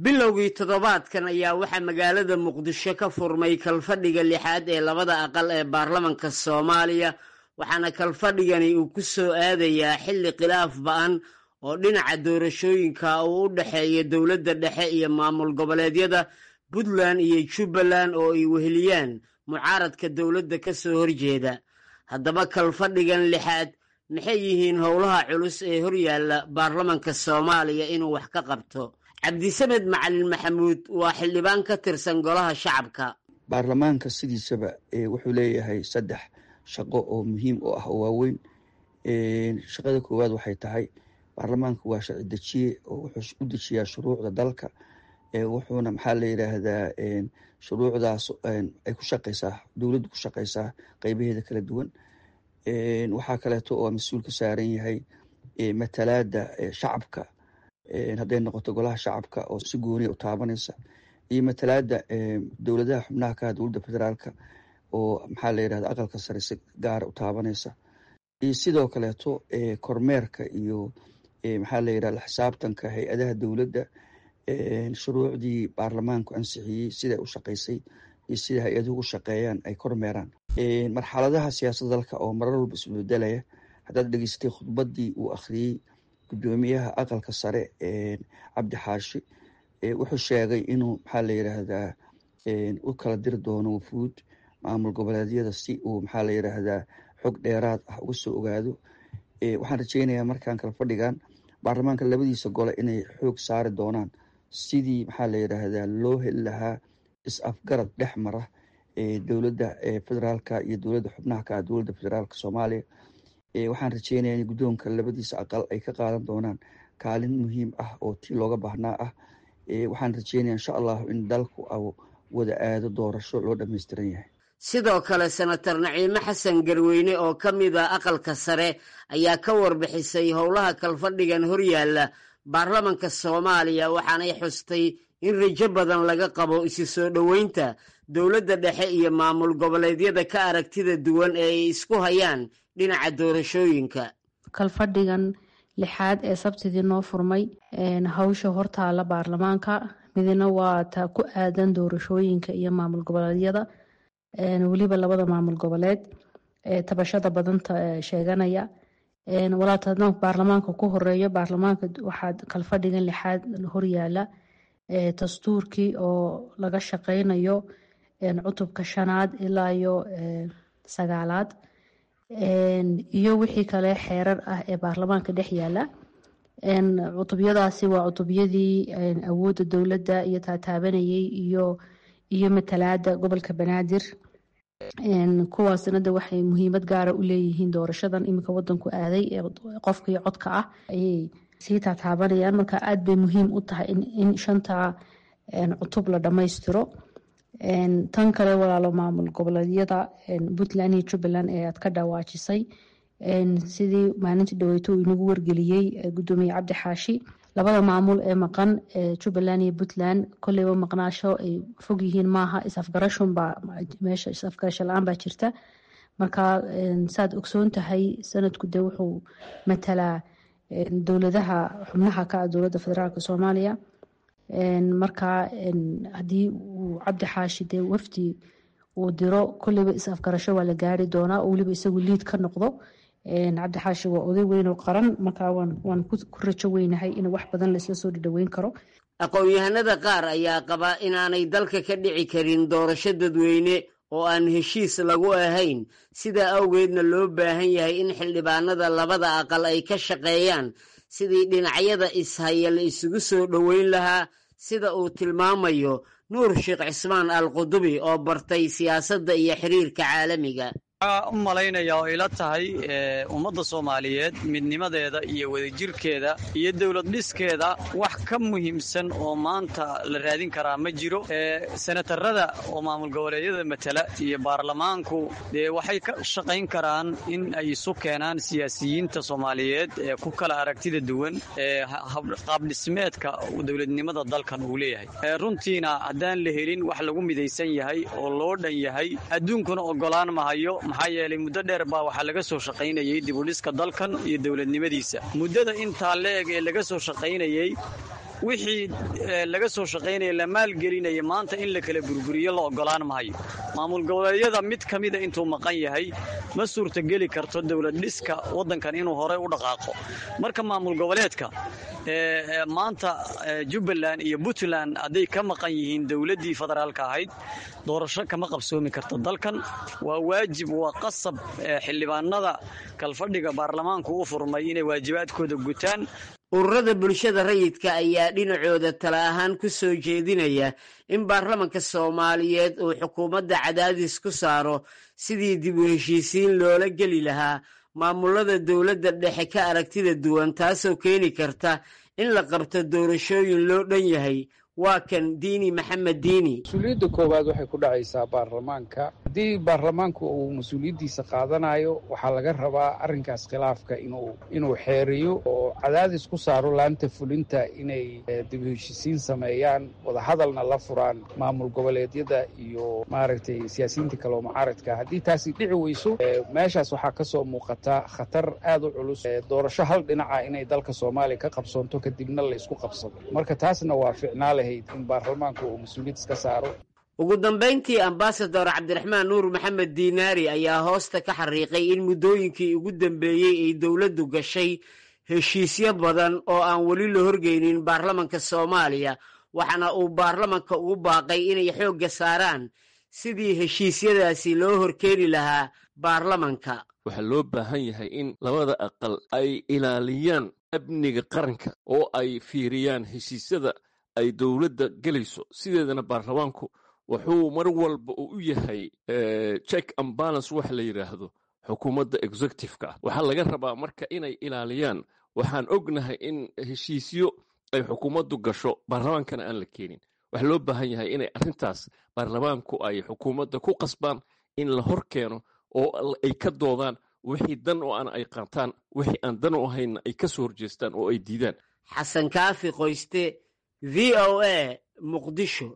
bilowgii toddobaadkan ayaa waxaa magaalada muqdisho ka furmay kalfadhiga 6aad ee labada aqal ee baarlamanka Soomaaliya waxaana kalfadhigani uu ku soo aadayaa xilli khilaaf ba'an oo dhinaca doorashooyinka uu u dhaxeeyo dowladda dhexe iyo maamul goboleedyada Puntland iyo Jubbaland oo ay weheliyaan mucaaradka dowladda ka soo horjeeda. haddaba kalfadhigan 6aad maxay yihiin howlaha culus ee horyaalla baarlamanka Soomaaliya inuu wax ka qabto? cabdisamed macalin maxamuud waa xildhibaan ka tirsan golaha shacabka. baarlamaanka sidiisaba wuxuu leeyahay 3 shaqo oo muhiim u ah oo waaweyn. shaqada koowaad waxay tahay baarlamaanku waa sharci dejiye oo wuxuu u dejiyaa shuruucda dalka wuxuuna maxaa la yiraahdaa shuruucdaas ay ku shaqeysaa dowladdu ku shaqeysaa qaybaheeda kala duwan. waxaa kaleeto oo mas-uul ka saaran yahay matalaada shacabka hadday noqoto golaha shacabka oo si gooniya u taabanaysa iyo matalaada dowladaha xubnaha ka dowladda federaalka oo maxaa la yirahdaa aqalka sare si gaar u taabanaysa iyo sidoo kaleeto kormeerka iyo maxaa la yirahdaa xisaabtanka hay-adaha dowladda shuruucdii baarlamaanku ansixiyey sida u shaqeysay iyo sida hay-aduhu u shaqeeyaan ay kormeeraan. marxaladaha siyaasadda dalka oo marar walba isbedelaya haddaad dhegeystay khudbadii uu akhriyey gudoomiyaha aqalka sare cabdi xaashi wuxuu sheegay inuu maxaa la yiraahdaa u kala diri doono wufuud maamul goboleedyada si uu maxaa la yiraahdaa xog dheeraad ah uga soo ogaado. waxaan rajeynayaa markaan kala fadhigan baarlamaanka labadiisa gole inay xoog saari doonaan sidii maxaa la yiraahdaa loo heli lahaa is-afgarad dhex mara dowladda federaalka iyo dowladda xubnaha ka dowladda federaalka Soomaaliya. waxaan rajeynayaa in guddoonka labadiisa aqal ay ka qaadan doonaan kaalin muhiim ah oo tii looga baahnaa ah. waxaan rajeynayaa insha Allah in dalku wada aado doorasho loo dhameystiran yahay. sidoo kale senator Naciime Xasan Garweyne oo ka mid ah aqalka sare ayaa ka warbixisay howlaha kalfadhigan horyaalla baarlamanka Soomaaliya waxaanay xustay in rajo badan laga qabo isu soo dhaweynta dowladda dhexe iyo maamul goboleedyada ka aragtida duwan ee ay isku hayaan dhinaca doorashooyinka. kalfadhigan 6aad ee sabtidii noo furmay hawsha hortaala baarlamaanka midna waa ta ku aadan doorashooyinka iyo maamul goboleedyada waliba labada maamul goboleed tabashada badanta sheeganaya walaatadna baarlamaanka ku horeeyo baarlamaanka waxaa kalfadhigan 6aad horyaala dastuurkii oo laga shaqeynayo cutubka 5aad ilaa iyo 9aad iyo wixii kale xeerar ah ee baarlamaanka dhex yaala. cutubyadaasi waa cutubyadii awoodda dowladda iyo taataabanayay iyo matalaada gobolka Banaadir. kuwaasna waxay muhiimad gaara u leeyihiin doorashadan iminka wadanku aaday ee qofka iyo codka ah ayay sii taataabanayaan. marka aad bay muhiim u tahay in 5 cutub la dhammaystiro. tan kale walaalo maamul goboleedyada Puntland iyo Jubbaland ee aad ka dhawaajisay sidii maalintii dhaweyto uu inagu wargeliyey gudoomiye cabdi xaashi labada maamul ee maqan Jubbaland iyo Puntland kolleyba maqnaasho ay fog yihiin maaha is-afgarasho meesha is-afgarasho la'aan baa jirta. marka saad ogsoon tahay sanadku de wuxuu matalaa dowladaha xubnaha ka dowladda federaalka Soomaaliya. marka haddii uu cabdi xaashi de wafdi uu diro kolleyba is-afgarasho waa la gaari doonaa oo weliba isagu liid ka noqdo. cabdi xaashi waa oday weyn oo qaran marka waan ku rajo weynahay in wax badan la isla soo dhaweyn karo. aqoon-yahanada qaar ayaa qaba inaanay dalka ka dhici karin doorasho dadweyne oo aan heshiis lagu ahayn sidaa awgeedna loo baahan yahay in xildhibaanada labada aqal ay ka shaqeeyaan sidii dhinacyada ishaya la isugu soo dhaweyn lahaa sida uu tilmaamayo Nuur Sheekh Cismaan Al-Qudubi oo bartay siyaasadda iyo xiriirka caalamiga. waxaa u malaynayaa oo ila tahay ummadda Soomaaliyeed midnimadeeda iyo wadajirkeeda iyo dawlad dhiskeeda wax ka muhiimsan oo maanta la raadin karaa ma jiro. senatarada oo maamul goboleedyada matala iyo baarlamaanku waxay ka shaqayn karaan in ay isu keenaan siyaasiyiinta Soomaaliyeed ee ku kala aragtida duwan qaab dhismeedka dawladnimada dalkan uu leeyahay. runtiina haddaan la helin wax lagu midaysan yahay oo loo dhan yahay adduunkuna ogolaan mahayo. maxaa yeelay muddo dheer baa waxaa laga soo shaqaynayay dib u dhiska dalkan iyo dawladnimadiisa. muddada intaa leeg ee laga soo shaqaynayay wixii laga soo shaqaynaya la maalgelinaya maanta in la kala burburiyo la ogolaan maayo. maamul goboleedyada mid ka mida intuu maqan yahay ma suurtageli karto dowlad dhiska waddankan inuu horey u dhaqaaqo. marka maamul goboleedka maanta Jubbaland iyo Puntland hadday ka maqan yihiin dowladdii federaalka ahayd doorasho kama qabsoomi karto dalkan. waa waajib, waa qasab xildhibaanada kalfadhiga baarlamaanku u furmay inay waajibaadkooda gutaan. ururada bulshada rayidka ayaa dhinacooda tala ahaan ku soo jeedinaya in baarlamanka Soomaaliyeed uu xukuumadda cadaadis ku saaro sidii dib u heshiisiin loola geli lahaa maamulada dowladda dhexe ka aragtida duwan, taasoo keeni karta in la qabto doorashooyin loo dhan yahay. waa kan Diini Maxamed Diini. mas-uuliyadda koowaad waxay ku dhacaysaa baarlamaanka. haddii baarlamaanku uu mas-uuliyaddiisa qaadanayo waxaa laga rabaa arrinkaas khilaafka inuu xeeriyo oo cadaadis ku saaro laanta fulinta inay dib u heshisiin sameeyaan, wadahadalna la furaan maamul goboleedyada iyo maaragtay siyaasiyiinta kale oo mucaaradka. haddii taasi dhici weyso meeshaas waxaa ka soo muuqata khatar aad u culus, doorasho hal dhinaca inay dalka Soomaaliya ka qabsoonto kadibna la isku qabsado. marka taasna waa ficnaale in baarlamaanku uu mas-uuliyad iska saaro. ugu dambayntii ambasador Cabdiraxmaan Nuur Maxamed Diinaari ayaa hoosta ka xariiqay in muddooyinkii ugu dambeeyey ay dowladdu gashay heshiisyo badan oo aan weli la horgeynin baarlamanka Soomaaliya, waxaana uu baarlamanka ugu baaqay inay xoogga saaraan sidii heshiisyadaasi loo horkeeni lahaa baarlamanka. waxaa loo baahan yahay in labada aqal ay ilaaliyaan amniga qaranka oo ay fiiriyaan heshiisyada ay dowladda gelayso. sideedana baarlamaanku wuxuu mar walba u yahay check and balance waxa la yidhaahdo xukuumadda executive-ka ah. waxaa laga rabaa marka inay ilaaliyaan. waxaan ognahay in heshiisyo ay xukuumaddu gasho baarlamaankana aan la keenin. waxaa loo baahan yahay inay arrintaas baarlamaanku ay xukuumadda ku qasbaan in la hor keeno oo ay ka doodaan wixii dan oo aan ay qaataan, wixii aan dan u ahaynna ay ka soo horjeestaan oo ay diidaan. xasan kaafi qoyste, VOA, Muqdisho.